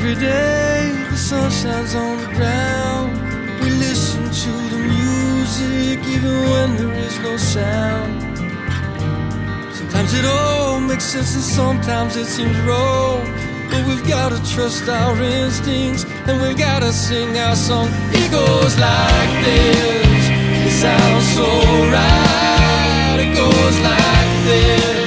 Every day the sun shines on the ground. We listen to the music even when there is no sound. Sometimes it all makes sense and sometimes it seems wrong, but we've gotta trust our instincts and we've gotta sing our song. It goes like this, it sounds so right. It goes like this.